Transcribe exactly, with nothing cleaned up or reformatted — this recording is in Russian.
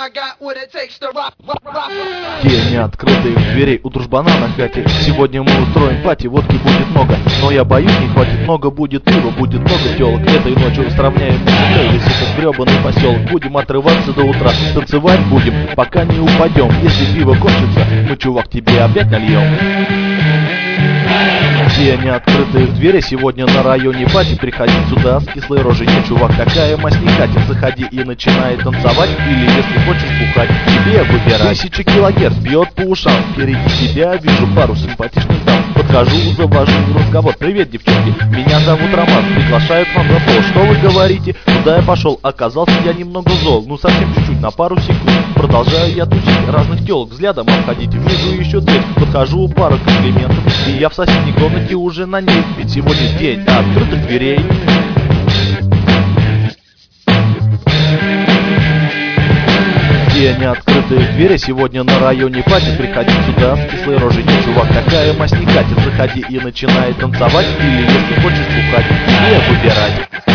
День открытых дверей у дружбана на хате. Сегодня мы устроим пати, водки будет много, но я боюсь, не хватит. Много будет пива, будет много телок. Этой ночью сравняем весь этот гребаный поселок. Будем отрываться до утра, танцевать будем, пока не упадем. Если пиво кончится, мы, чувак, тебе опять нальем. День открытых дверей, сегодня на районе пати. Приходи сюда с кислой рожей, не, чувак, такая мазь не катит. Заходи и начинай танцевать, или если хочешь бухать, тебе выбирать. Тысяча килогерц бьет по ушам, впереди тебя вижу пару симпатичных дам. Подхожу, завожу разговор: привет, девчонки, меня зовут Роман, приглашаю к вам за стол. Что вы говорите? Куда я пошел? Оказался я немного зол, ну совсем чуть-чуть, на пару секунд. Продолжаю я тусить, разных телок взглядом обходить. Вижу еще дверь, подхожу, пару комплиментов, и я в соседней комнате уже на ней. Ведь сегодня день открытых дверей. День открытых дверей, сегодня на районе пати. Приходи сюда с кислой рожей, не, чувак, такая мазь не катит. Заходи и начинай танцевать, или если хочешь бухать, тебе выбирать.